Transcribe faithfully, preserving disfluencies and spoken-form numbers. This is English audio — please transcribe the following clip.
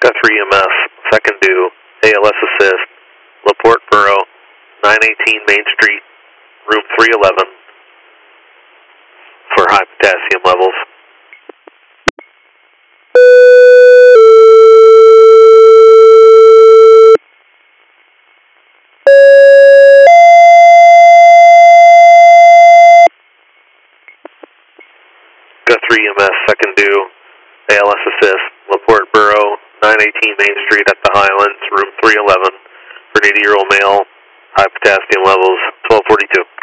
Guthrie E M S, second due, A L S assist, LaPorte Borough, nine eighteen Main Street, room three eleven, for high potassium levels. Guthrie E M S, second due, A L S assist, LaPorte Borough, nine eighteen Main Street at the Highlands, room three eleven, for an eighty-year-old male, high potassium levels, twelve forty-two.